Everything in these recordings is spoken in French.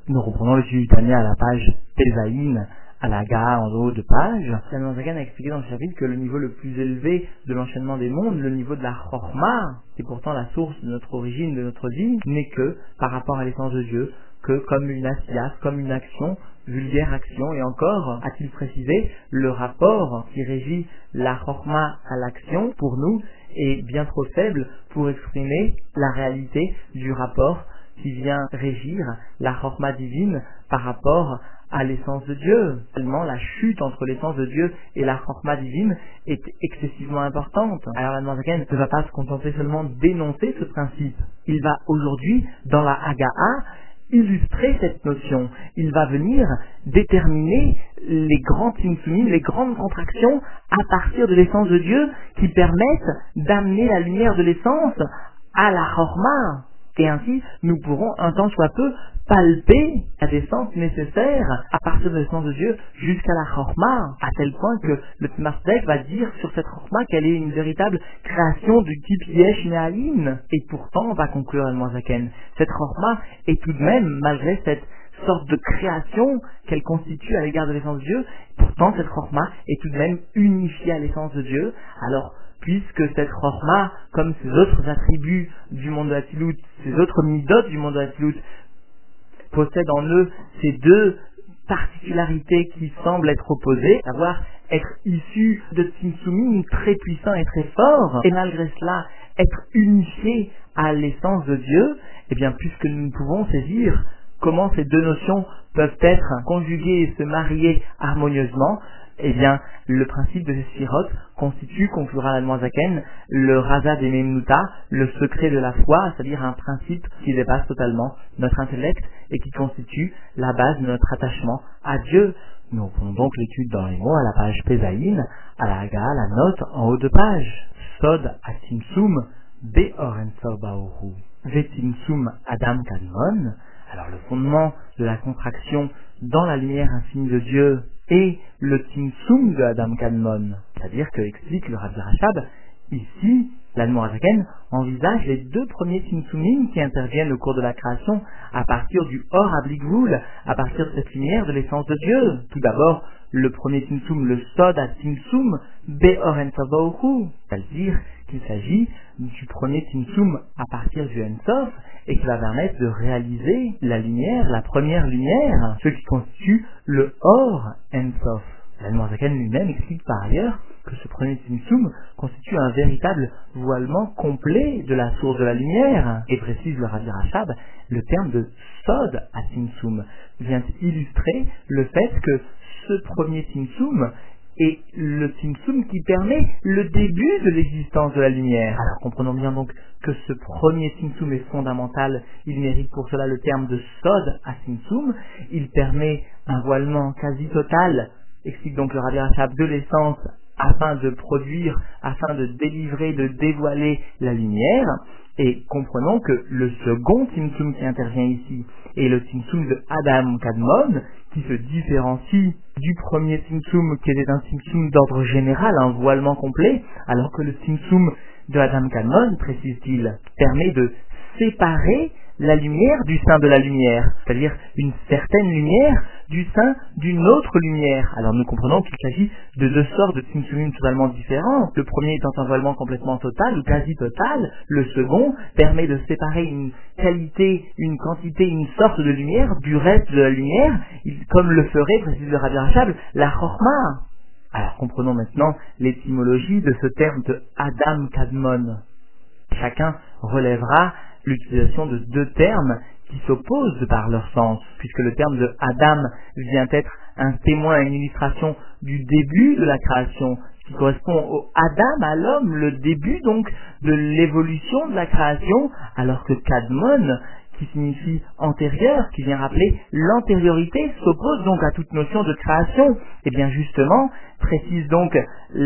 Nous reprenons le sujet du Tanya à la page Pézaïn, à la gare en haut de page. Salman Zagan a expliqué dans ce chapitre que le niveau le plus élevé de l'enchaînement des mondes, le niveau de la Chorma, qui est pourtant la source de notre origine, de notre vie, n'est que par rapport à l'essence de Dieu, que comme une asiyas, comme une action, vulgaire action, et encore, a-t-il précisé, le rapport qui régit la Chorma à l'action, pour nous, est bien trop faible pour exprimer la réalité du rapport qui vient régir la Chorma divine par rapport à l'essence de Dieu. Tellement la chute entre l'essence de Dieu et la Chorma divine est excessivement importante. Alors la Zaken ne va pas se contenter seulement d'énoncer ce principe. Il va aujourd'hui, dans la Hagaha, illustrer cette notion. Il va venir déterminer les grands tzimtzumim, les grandes contractions à partir de l'essence de Dieu qui permettent d'amener la lumière de l'essence à la Chorma. Et ainsi, nous pourrons un tant soit peu palper la descente nécessaire à partir de l'essence de Dieu jusqu'à la Chorma, à tel point que le Tzemach Tzedek va dire sur cette Chorma qu'elle est une véritable création du type Yesh Me'alin. Et pourtant, on va conclure Admor Zaken, cette Chorma est tout de même, malgré cette sorte de création qu'elle constitue à l'égard de l'essence de Dieu, pourtant cette Chorma est tout de même unifiée à l'essence de Dieu. Alors, puisque cette Chorma, comme ces autres attributs du monde de Hatzilut, ces autres midot du monde de Hatzilut, possèdent en eux ces deux particularités qui semblent être opposées, à savoir être issus de tzimtzumim très puissants et très forts, et malgré cela être unifiés à l'essence de Dieu, et bien puisque nous pouvons saisir comment ces deux notions peuvent être conjuguées et se marier harmonieusement, eh bien, le principe de ces Sphirot constitue, conclura l'Admor Zaken, le Raza des Memnuta, le secret de la foi, c'est-à-dire un principe qui dépasse totalement notre intellect et qui constitue la base de notre attachement à Dieu. Nous reprenons donc l'étude dans les mots à la page Pézaïn, à la Haga, la note en haut de page. Sod atimsum be'or ensof baoru, vetimsum adam kadmon. Alors le fondement de la contraction dans la lumière infinie de Dieu et le Tzimtzum de Adam Kadmon. C'est-à-dire que, explique le Rabbi Rachab, ici, l'Admor Zaken envisage les deux premiers Tzimtzumim qui interviennent au cours de la création à partir du Or Ablikvoul, à partir de cette lumière de l'essence de Dieu. Tout d'abord, le premier Tzimtzum, le Sod à Tzimtzum, Be'or Ensof Baoru, c'est-à-dire qu'il s'agit du premier Tzimtzum à partir du Ensof et qui va permettre de réaliser la lumière, la première lumière, ce qui constitue le Or Ensof. L'Admor Zaken lui-même explique par ailleurs que ce premier Tzimtzum constitue un véritable voilement complet de la source de la lumière, et précise le Rabbi Rachab, le terme de Sod à Tzimtzum vient illustrer le fait que ce premier Tzimtzum est le Tzimtzum qui permet le début de l'existence de la lumière. Alors comprenons bien donc que ce premier Tzimtzum est fondamental, il mérite pour cela le terme de Sod à Tzimtzum, il permet un voilement quasi total, explique donc le Rabbi Rachab, de l'essence afin de produire, afin de délivrer, de dévoiler la lumière. Et comprenons que le second Tzimtzum qui intervient ici est le Tzimtzum de Adam Kadmon, qui se différencie du premier Tzimtzum qui était un Tzimtzum d'ordre général, un voilement complet, alors que le Tzimtzum de Adam Kadmon, précise-t-il, permet de séparer la lumière du sein de la lumière, c'est-à-dire une certaine lumière du sein d'une autre lumière. Alors nous comprenons qu'il s'agit de deux sortes de tzimtzumim totalement différents. Le premier étant un voilement complètement total ou quasi total, le second permet de séparer une qualité, une quantité, une sorte de lumière du reste de la lumière, comme le ferait, précise le Rabbi Rachab, la Chorma. Alors comprenons maintenant l'étymologie de ce terme de Adam Kadmon. Chacun relèvera l'utilisation de deux termes qui s'opposent de par leur sens, puisque le terme de Adam vient être un témoin, une illustration du début de la création, qui correspond au Adam, à l'homme, le début donc de l'évolution de la création, alors que Kadmon, qui signifie antérieur, qui vient rappeler l'antériorité, s'oppose donc à toute notion de création. Et bien justement, précise donc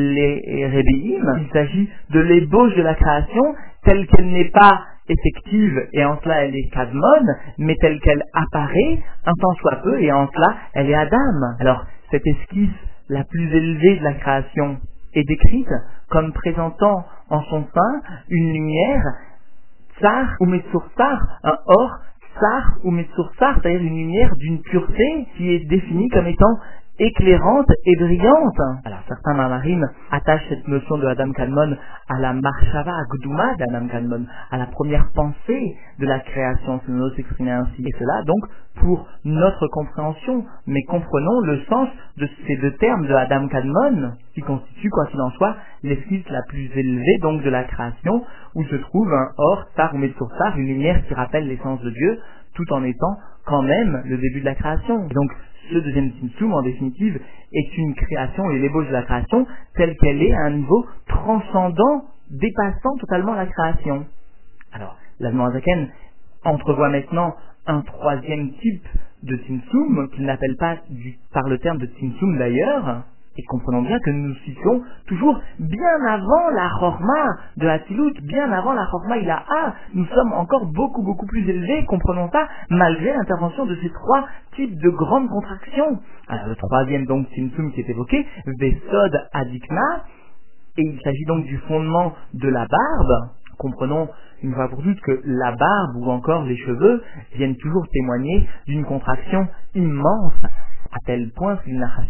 les Rebbeim, il s'agit de l'ébauche de la création telle qu'elle n'est pas effective, et en cela elle est Kadmon, mais telle qu'elle apparaît, un tant soit peu, et en cela elle est Adam. Alors, cette esquisse la plus élevée de la création est décrite comme présentant en son sein une lumière, tsar ou Metsursar, un or Tsar ou Metsursar, c'est-à-dire une lumière d'une pureté qui est définie comme étant éclairante et brillante. Alors certains mamarim attachent cette notion de Adam Kadmon à la Marshava Gduma d'Adam Kadmon, à la première pensée de la création, si nous s'exprimer ainsi. Et cela donc pour notre compréhension, mais comprenons le sens de ces deux termes de Adam Kadmon, qui constituent, quoi qu'il en soit, l'esquisse la plus élevée donc de la création, où se trouve un Or, Tsar ou Metsursar, une lumière qui rappelle l'essence de Dieu, tout en étant quand même le début de la création. Et donc ce deuxième Tzimtzum, en définitive, est une création et l'ébauche de la création telle qu'elle est à un niveau transcendant, dépassant totalement la création. Alors, l'Admor Zaken entrevoit maintenant un troisième type de Tzimtzum, qu'il n'appelle pas par le terme de Tzimtzum d'ailleurs, et comprenons bien que nous nous situons toujours bien avant la Chorma de Hatzilut, bien avant la Chorma Ilaha. Nous sommes encore beaucoup plus élevés, comprenons ça, malgré l'intervention de ces trois types de grandes contractions. Alors le troisième donc Tzimtzum qui est évoqué, Vesod Adikna, et il s'agit donc du fondement de la barbe. Comprenons une fois pour toutes que la barbe ou encore les cheveux viennent toujours témoigner d'une contraction immense, à tel point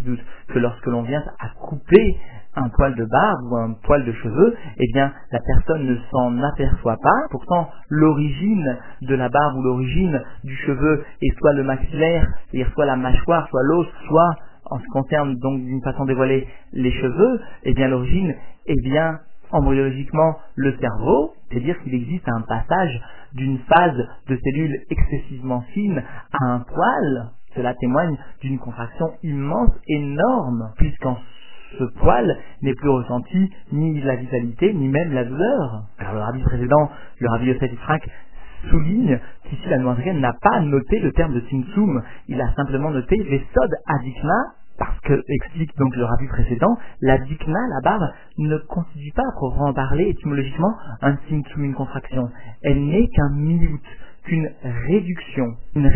que lorsque l'on vient à couper un poil de barbe ou un poil de cheveux, eh bien la personne ne s'en aperçoit pas. Pourtant, l'origine de la barbe ou l'origine du cheveu est soit le maxillaire, c'est-à-dire soit la mâchoire, soit l'os, soit, en ce qui concerne donc d'une façon dévoilée les cheveux, eh bien l'origine est bien embryologiquement le cerveau, c'est-à-dire qu'il existe un passage d'une phase de cellules excessivement fines à un poil. Cela témoigne d'une contraction immense, énorme, puisqu'en ce poil n'est plus ressenti ni la vitalité, ni même la douleur. Alors le rabbi précédent, le rabbi Yosef Yitzhak, souligne qu'ici la Noirzaken n'a pas noté le terme de Tzimtzum, il a simplement noté Vesod Adikna, parce que, explique donc le rabbi précédent, la dikna, la barbe, ne constitue pas, à proprement parler, étymologiquement, un Tzimtzum, une contraction. Elle n'est qu'un miout, qu'une réduction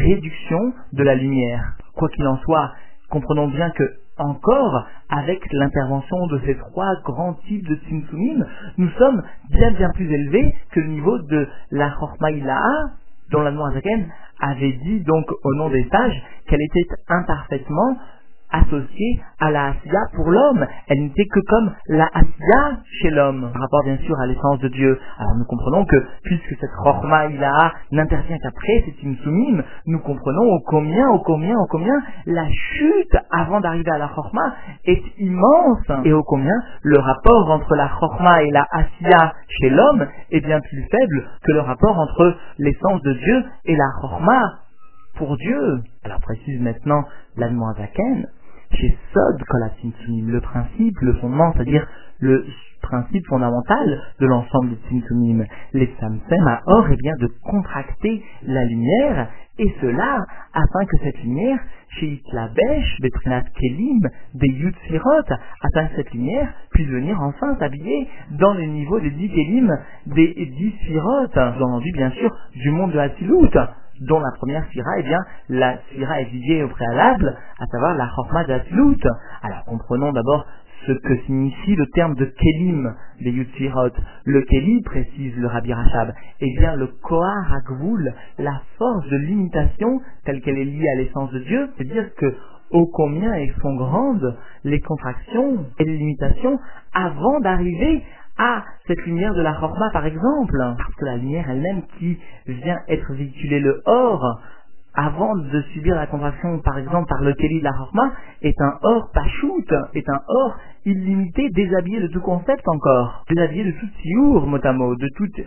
de la lumière. Quoi qu'il en soit, comprenons bien que, encore, avec l'intervention de ces trois grands types de Tzimtzumim, nous sommes bien plus élevés que le niveau de la Chorma Ilaha, dont la Noirzaken avait dit donc au nom des sages qu'elle était imparfaitement associée à la Asiya pour l'homme. Elle n'était que comme la Asiya chez l'homme, par rapport bien sûr à l'essence de Dieu. Alors nous comprenons que, puisque cette Chorma Ilaha n'intervient qu'après cette Tzimtzumim, nous comprenons ô combien la chute avant d'arriver à la Chorma est immense, et ô combien le rapport entre la Chorma et la Asiya chez l'homme est bien plus faible que le rapport entre l'essence de Dieu et la Chorma pour Dieu. Alors précise maintenant l'Admor Zaken, chez Sod Kol HaTzimtzumim, le principe, le fondement, c'est-à-dire le principe fondamental de l'ensemble des Tzimtzumim, les Tzamtzem à or, est bien de contracter la lumière, et cela afin que cette lumière, chez Itlabesh, Betrinat Kelim, des Yud Sfirot, afin que cette lumière puisse venir enfin s'habiller dans le niveau des 10 Kelim, des 10 Sfirot, entendu bien sûr du monde de Hatzilut, dont la première sphira, eh bien, la sphira étudiée au préalable, à savoir la Chorma d'Hatzilut. Alors, comprenons d'abord ce que signifie le terme de Kelim, des Yud Sfirot. Le Keli, précise le Rabbi Rachab, est bien le Kohar HaGvul, la force de limitation telle qu'elle est liée à l'essence de Dieu, c'est-à-dire que ô combien elles sont grandes les contractions et les limitations avant d'arriver à cette lumière de la Chorma par exemple, parce que la lumière elle-même qui vient être véhiculée le Or, avant de subir la contraction par exemple par le Keli de la Chorma, est un Or Pachout, est un Or illimité, déshabillé de tout concept encore, déshabillé de toute siour, mot à mot, de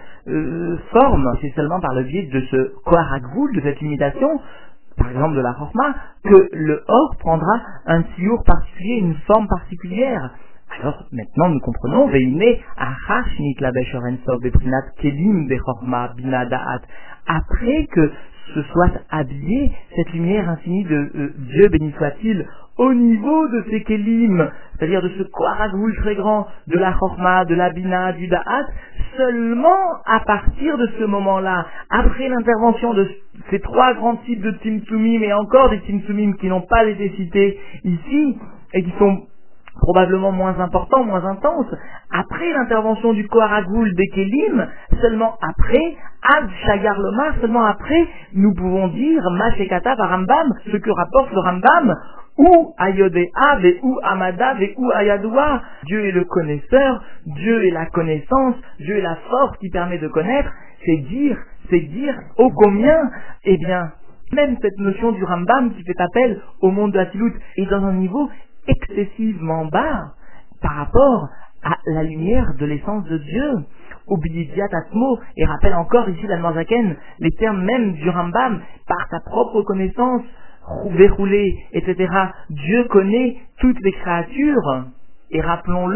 toute forme. C'est seulement par le biais de ce Kohar HaGvul, de cette limitation, par exemple de la Chorma, que le Or prendra un siour particulier, une forme particulière. Alors, maintenant, nous comprenons, Veine, Achash Nitlabesh Orensov, Beprinat Kelim, Bechorma, Bina Da'at. Après que se soit habillée cette lumière infinie de Dieu, béni soit-il, au niveau de ces Kelim, c'est-à-dire de ce Kohar HaGvul très grand, de la Chorma, de la Bina, du Da'at, seulement à partir de ce moment-là, après l'intervention de ces trois grands types de Tzimtzumim, et encore des Tzimtzumim qui n'ont pas été cités ici, et qui sont probablement moins important, moins intense. Après l'intervention du Koharagul des Kélim, seulement après, Ad Shagar Lomar, seulement après, nous pouvons dire Mashekata par Rambam, ce que rapporte le Rambam, ou Ayodéa, ou Amada, ou Ayadoua. Dieu est le connaisseur, Dieu est la connaissance, Dieu est la force qui permet de connaître. C'est dire, ô combien, eh bien, même cette notion du Rambam qui fait appel au monde de Hatzilut est dans un niveau excessivement bas par rapport à la lumière de l'essence de Dieu. Oblidiat Atmo, et rappelle encore ici l'Admor Zaken, les termes même du Rambam, par sa propre connaissance, verroulé, etc. Dieu connaît toutes les créatures. Et rappelons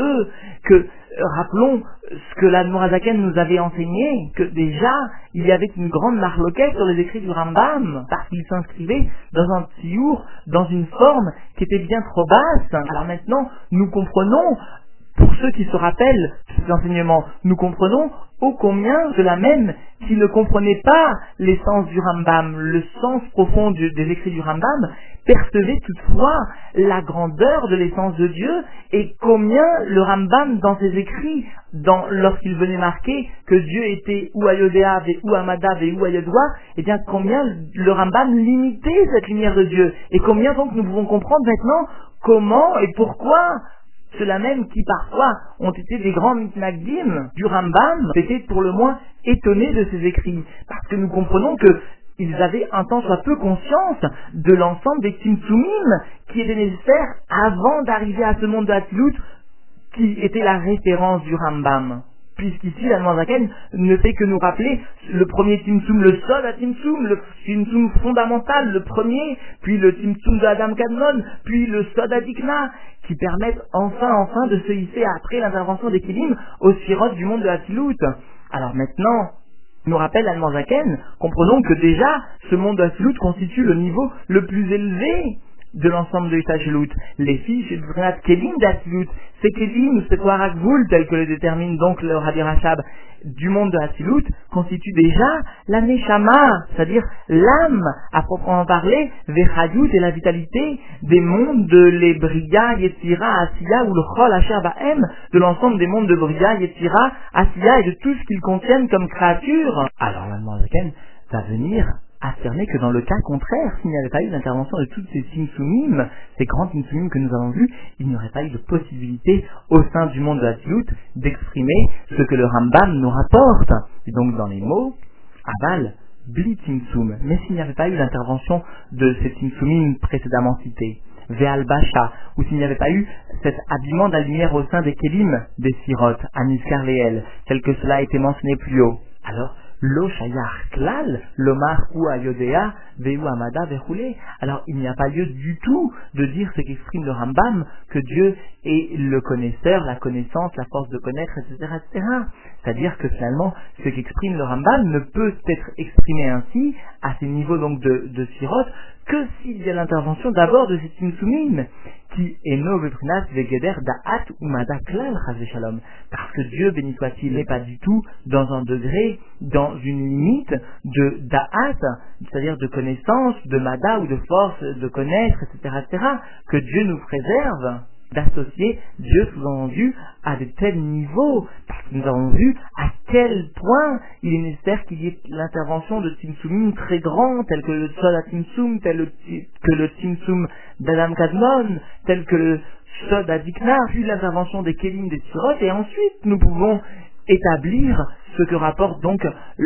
ce que l'Admor Zaken nous avait enseigné, que déjà, il y avait une grande marloquette sur les écrits du Rambam, parce qu'il s'inscrivait dans un tsiour, dans une forme qui était bien trop basse. Alors maintenant, nous comprenons, pour ceux qui se rappellent ces enseignements, nous comprenons ô combien cela même qui ne comprenaient pas l'essence du Rambam, le sens profond des écrits du Rambam, percevaient toutefois la grandeur de l'essence de Dieu, et combien le Rambam dans ses écrits, lorsqu'il venait marquer que Dieu était ou Ayodéa, ou Amada, ou Ayadoua, et bien combien le Rambam limitait cette lumière de Dieu, et combien donc nous pouvons comprendre maintenant comment et pourquoi ceux-là même qui parfois ont été des grands mitnagdim du Rambam étaient pour le moins étonnés de ces écrits, parce que nous comprenons que ils avaient un tant soit peu conscience de l'ensemble des Tzimtzumim qui étaient nécessaires avant d'arriver à ce monde de Hatzilut qui était la référence du Rambam. Puisqu'ici, l'Admor Zaken ne fait que nous rappeler le premier Tzimtzum, le Sod à Tzimtzum, le Tzimtzum fondamental, le premier, puis le Tzimtzum de Adam Kadmon, puis le Sod à Dikna, qui permettent enfin de se hisser après l'intervention des Kélim aux Sphirot du monde de Hatzilut. Alors maintenant, nous rappelle l'Admor Zaken, comprenons que déjà, ce monde de Hatzilut constitue le niveau le plus élevé de l'ensemble de Hatzilut. Les fiches et le Brinat Kélim d'Hatzilut, ces Kélim ou ces Koharagvul, tels que le détermine donc le Rabbi Rachab du monde de Hatzilut, constituent déjà la Neshama, c'est-à-dire l'âme, à proprement parler, Vechayut et la vitalité des mondes de les Bria, Yetzira, Asiya ou le Chol Asher Bahem, de l'ensemble des mondes de Bria, Yetzira, Asiya et de tout ce qu'ils contiennent comme créatures. Alors l'Admor Zaken va venir affirmer que dans le cas contraire, s'il n'y avait pas eu l'intervention de toutes ces Tzimtzumim, ces grands Tzimtzumim que nous avons vus, il n'y aurait pas eu de possibilité au sein du monde de Hatzilut d'exprimer ce que le Rambam nous rapporte. Et donc dans les mots, Aval, Bli Tzimtzum. Mais s'il n'y avait pas eu l'intervention de ces Tzimtzumim précédemment cités, Ve'al Basha, ou s'il n'y avait pas eu cet habillement de la lumière au sein des Kélim, des Sirot, Aniskar Leel, tel que cela a été mentionné plus haut, alors Lo Shayach Klal, Lomar ou Ayodéa, Veu Amada, Vechoulé. Alors il n'y a pas lieu du tout de dire ce qu'exprime le Rambam, que Dieu est le connaisseur, la connaissance, la force de connaître, etc., etc. C'est-à-dire que finalement, ce qu'exprime le Rambam ne peut être exprimé ainsi, à ces niveaux donc de Sirot, que s'il y a l'intervention d'abord de ces Tzimtzumim, qui est no beprinat vegeder da'at ou mada klal chas shalom, parce que Dieu, béni soit-il, n'est pas du tout dans un degré, dans une limite de da'at, c'est-à-dire de connaissance, de mada ou de force de connaître, etc., etc., que Dieu nous préserve d'associer Dieu sous-entendu à de tels niveaux, parce que nous avons vu à quel point il est nécessaire qu'il y ait l'intervention de Tzimtzumim très grands, tels que le Sod à Tzimtzum, tel que le Tzimtzum d'Adam Kadmon, tel que le Sod à Dikna, puis l'intervention des Kélim des Sirot, et ensuite nous pouvons établir ce que rapporte donc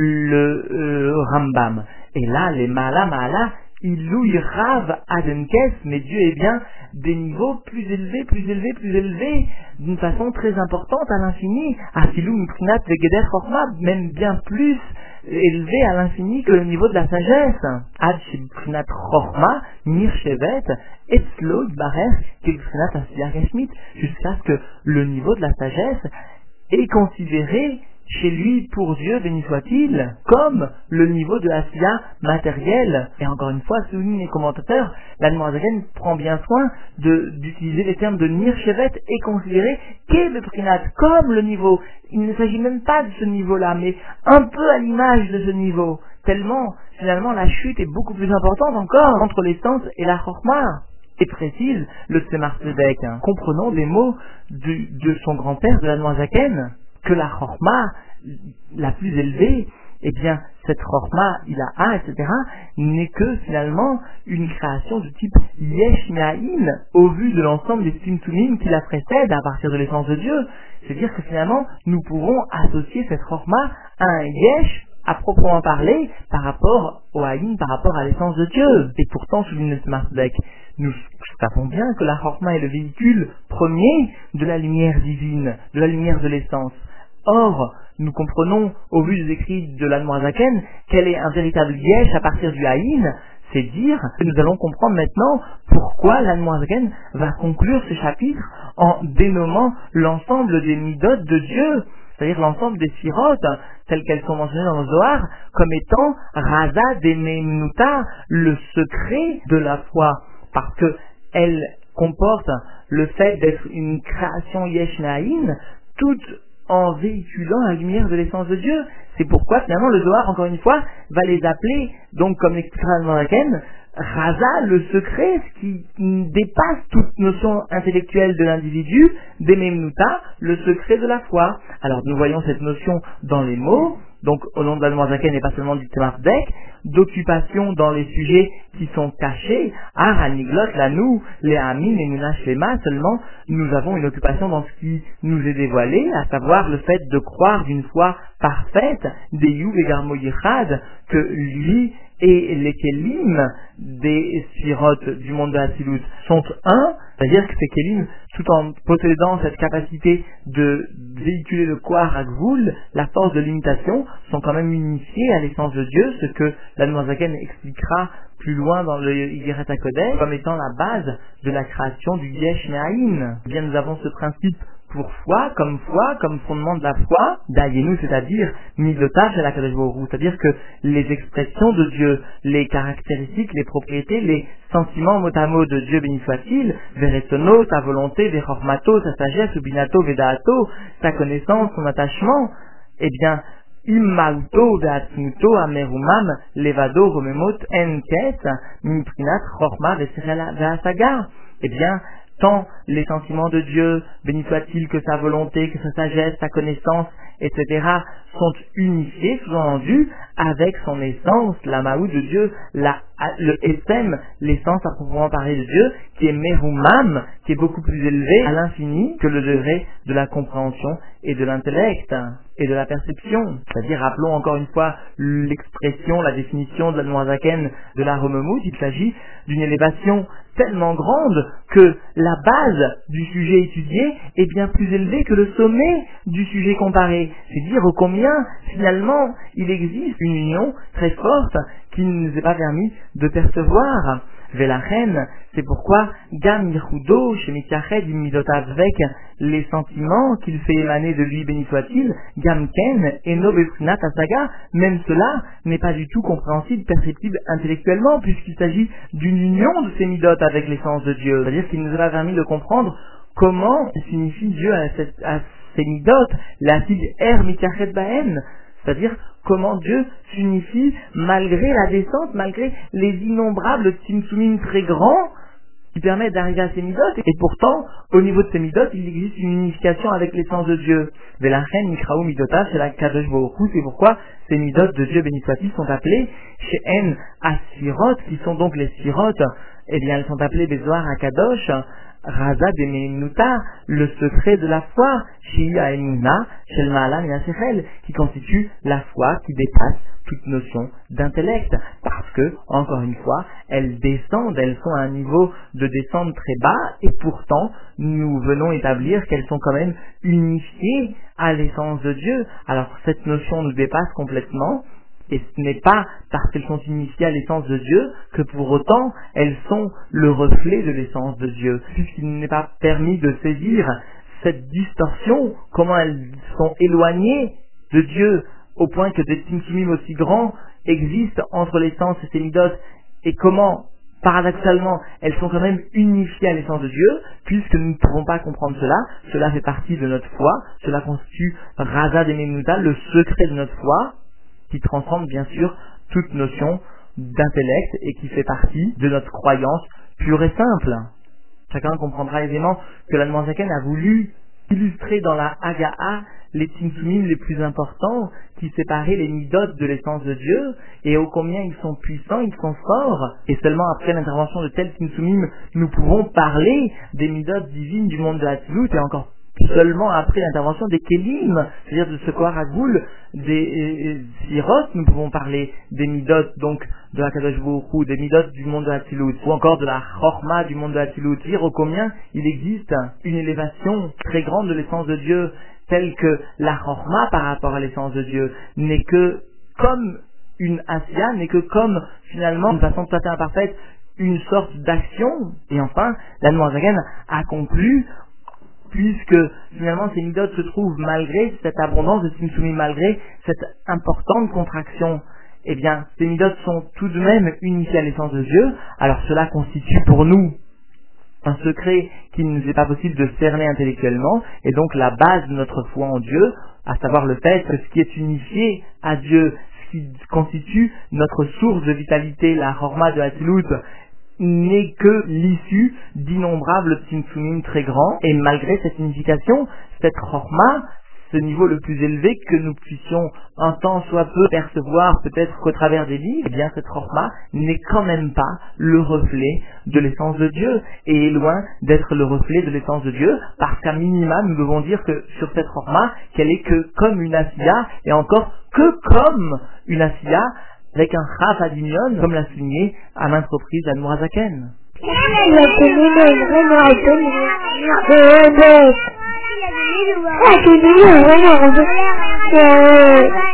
le Rambam. Et là, les Maala, Ilouï Rav Adenkes, mais Dieu est bien des niveaux plus élevés, d'une façon très importante à l'infini, Afilou Miprinat Vegeder Chorma, même bien plus élevé à l'infini que le niveau de la sagesse. Ad Shibrinat Chorma, Mir Shevet, Etzlo Ibarech, Kibrinat Asiya Geshmit, jusqu'à ce que le niveau de la sagesse est considéré chez lui, pour Dieu, béni soit-il, comme le niveau de l'Asiya matériel. Et encore une fois, souligne les commentateurs, l'Admor Zaken prend bien soin d'utiliser les termes de Nir Shevet et considérer qu'est le Prinat comme le niveau. Il ne s'agit même pas de ce niveau-là, mais un peu à l'image de ce niveau. Tellement, finalement, la chute est beaucoup plus importante encore entre l'essence et la Chorma. Et précise le Tzemar Tzedek, comprenant des mots de son grand-père, de l'Admorazaken, que la Chorma la plus élevée, eh bien, cette Chorma, Ilaha, etc., n'est que finalement une création de type Yesh Me'ahin, au vu de l'ensemble des Tzimtzumim qui la précèdent à partir de l'essence de Dieu. C'est-à-dire que finalement, nous pouvons associer cette Chorma à un Yesh, à proprement parler, par rapport au Haïn, par rapport à l'essence de Dieu. Et pourtant, souligne le Tzemar Tzedek, nous savons bien que la Chorma est le véhicule premier de la lumière divine, de la lumière de l'essence. Or, nous comprenons, au vu des écrits de l'Admorazaken, qu'elle est un véritable Yesh à partir du Haïn. C'est dire que nous allons comprendre maintenant pourquoi l'Admorazaken va conclure ce chapitre en dénommant l'ensemble des Midot de Dieu, c'est-à-dire l'ensemble des Sfirotes, telles qu'elles sont mentionnées dans le Zohar, comme étant Raza Demeimnuta, le secret de la foi, parce que elle comporte le fait d'être une création Yesh Me'ahin, toute en véhiculant la lumière de l'essence de Dieu. C'est pourquoi finalement le Zohar, encore une fois, va les appeler, donc comme l'expliquera l'Admorazaken, Raza, le secret, ce qui dépasse toute notion intellectuelle de l'individu, Dememnuta, le secret de la foi. Alors nous voyons cette notion dans les mots, donc au nom de l'Admorazaken et pas seulement du Tzemar Tzedek, d'occupation dans les sujets qui sont cachés, Ar, Aniglot, Lanou, les Amin et Muna Shlema, seulement nous avons une occupation dans ce qui nous est dévoilé, à savoir le fait de croire d'une foi parfaite, des Yuv et Garmo Yichad, que lui et les Kélim des Sfirotes du monde de Hatzilut sont un, c'est-à-dire que ces Kélim, tout en possédant cette capacité de véhiculer le Kohar HaGvul, la force de l'imitation, sont quand même unifiés à l'essence de Dieu, ce que l'Admorazaken expliquera plus loin dans le Yigeret HaKodesh, comme étant la base de la création du Yesh Me'ahin. Eh bien, nous avons ce principe pour foi, comme fondement de la foi, d'Ayenu, c'est-à-dire Midotav et la Kadosh Baruch Hu, c'est-à-dire que les expressions de Dieu, les caractéristiques, les propriétés, les sentiments mot à mot de Dieu, béni soit-il, Veretsono, sa volonté, Vechormato, sa sagesse, Ubinato, Vedaato, sa connaissance, son attachement, eh bien, Immauto, Veatzmuto, Amerumam, Levado, Romemot, Enket, Miprinat, Chorma, Veasaga, eh bien, tant les sentiments de Dieu, béni soit-il, que sa volonté, que sa sagesse, sa connaissance, etc., sont unifiés, sous-entendus, avec son essence, la Maou de Dieu, le Essem, l'essence à proprement parler de Dieu, qui est Merumam, qui est beaucoup plus élevé à l'infini que le degré de la compréhension et de l'intellect et de la perception. C'est-à-dire, rappelons encore une fois l'expression, la définition de l'Admorazaken de la Romemut, il s'agit d'une élévation tellement grande que la base du sujet étudié est bien plus élevée que le sommet du sujet comparé. C'est dire combien, finalement, il existe une union très forte qui ne nous est pas permis de percevoir. Velachen, c'est pourquoi Gam Yichudo, chez Mitzached, Midotavek, avec les sentiments qu'il fait émaner de lui, béni soit-il, Gam Ken, Eno Beprinat Asaga, même cela n'est pas du tout compréhensible, perceptible intellectuellement, puisqu'il s'agit d'une union de ces Midot avec l'essence de Dieu. C'est-à-dire qu'il nous a permis de comprendre comment signifie Dieu à ces Midot, la sigle Er Mitzached Baen, c'est-à-dire comment Dieu s'unifie malgré la descente, malgré les innombrables tzimtzumim très grands qui permettent d'arriver à ces midot. Et pourtant, au niveau de ces midot, il existe une unification avec l'essence de Dieu. Velachen, Mikraou, Midota, c'est la Kadosh Baruch Hu. C'est pourquoi ces midot de Dieu, béni soit-il, sont appelés She'en Asfirot, qui sont donc les Sfirot. Eh bien, elles sont appelées Bezoar Akadosh, Raza Demeimnuta, le secret de la foi, Shia Emuna, Shel Ma'alam Yasechel, qui constitue la foi qui dépasse toute notion d'intellect, parce que, encore une fois, elles descendent, elles sont à un niveau de descente très bas, et pourtant, nous venons établir qu'elles sont quand même unifiées à l'essence de Dieu. Alors, cette notion nous dépasse complètement, et ce n'est pas parce qu'elles sont unifiées à l'essence de Dieu que pour autant elles sont le reflet de l'essence de Dieu. Puisqu'il n'est pas permis de saisir cette distorsion, comment elles sont éloignées de Dieu au point que des tzimtzumim aussi grands existent entre l'essence et ses midot, et comment, paradoxalement, elles sont quand même unifiées à l'essence de Dieu, puisque nous ne pouvons pas comprendre cela. Cela fait partie de notre foi, cela constitue Raza Demeimnuta, le secret de notre foi, qui transcende bien sûr toute notion d'intellect et qui fait partie de notre croyance pure et simple. Chacun comprendra aisément que l'Admorazaken a voulu illustrer dans la Hagaha les Tzimtzumim les plus importants qui séparaient les Midot de l'essence de Dieu et ô combien ils sont puissants, ils sont forts. Et seulement après l'intervention de tels Tzimtzumim, nous pouvons parler des Midot divines du monde de Hatzilut et encore seulement après l'intervention des Kélim, c'est-à-dire de ce Koharazul, des Sirot, nous pouvons parler des Midot, donc de la Kadosh Baruch Hu, des Midot du monde de Hatzilut, ou encore de la Chorma du monde de Hatzilut, dire ô combien il existe une élévation très grande de l'essence de Dieu, telle que la Chorma par rapport à l'essence de Dieu n'est que comme une Asiya, n'est que comme finalement, d'une façon tout à fait imparfaite, une sorte d'action. Et enfin, l'Admorazaken a conclu, puisque finalement ces midot se trouvent malgré cette abondance de Tzimtzumim, malgré cette importante contraction, eh bien ces midot sont tout de même unifiés à l'essence de Dieu. Alors cela constitue pour nous un secret qu'il ne nous est pas possible de cerner intellectuellement, et donc la base de notre foi en Dieu, à savoir le fait que ce qui est unifié à Dieu, ce qui constitue notre source de vitalité, la Chorma de Hatzilut, n'est que l'issue d'innombrables Tzimtzumim très grands, et malgré cette unification, cette Chorma, ce niveau le plus élevé que nous puissions un tant soit peu percevoir peut-être qu'au travers des livres, eh bien cette Chorma n'est quand même pas le reflet de l'essence de Dieu, et est loin d'être le reflet de l'essence de Dieu, parce qu'à minima nous devons dire que sur cette Chorma, qu'elle est que comme une Asiya, et encore que comme une Asiya, avec un Chaf Adimion, comme l'a souligné à maintes reprises l'Admorazaken. La